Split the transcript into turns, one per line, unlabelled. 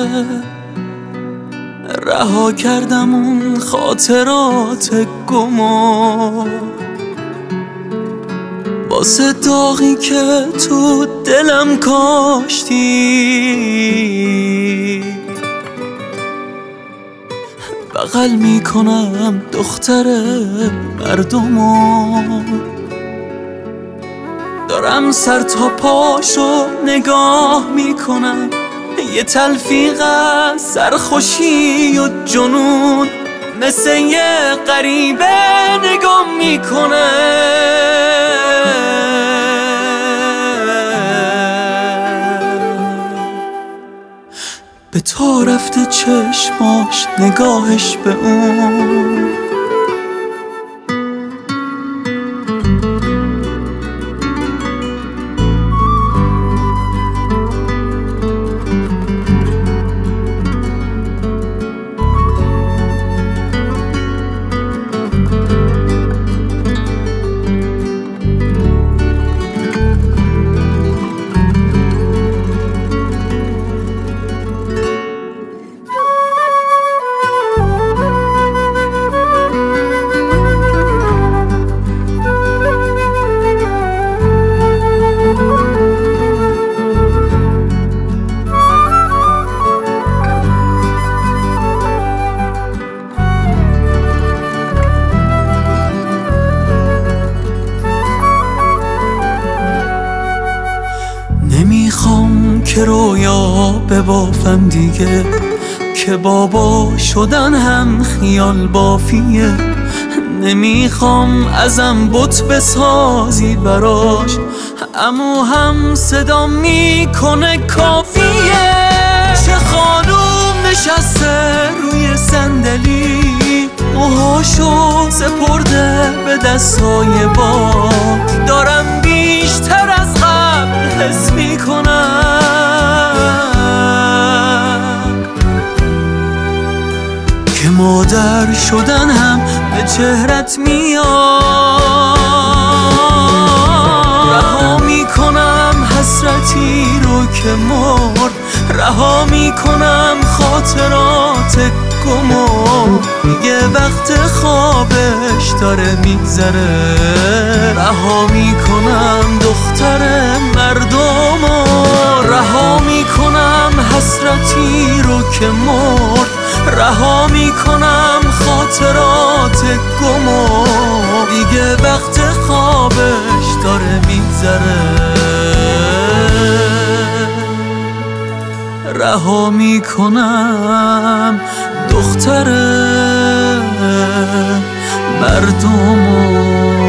رها کردم اون خاطرات گمو واسه داغی که تو دلم کاشتی. بغل میکنم دختر مردمو، دارم سر تا پاشو نگاه میکنم، یه تلفیق از سرخوشی و جنون مثل یه غریبه نگاه میکنه. به تا رفته چشماش نگاهش به اون، نمیخوام که رویا ببافم دیگه، که بابا شدن هم خیال بافیه. نمیخوام ازم بت بسازی براش، امو هم صدا میکنه کافیه. چه خانوم نشسته روی صندلی، موهاشو سپرده به دستای باد، دارم بیشتر از قبل حس میکنم که مادر شدن هم به چهرت میاد. رها میکنم حسرتی رو که مرد، رها میکنم خاطرات گمو، دیگه وقت خوابش داره میگذره. رها میکنم دختر مردمو، رها میکنم حسرتی رو که مرد، رها میکنم خاطرات گمو، دیگه وقت خوابش داره میگذره. رها میکنم دختر مردمو.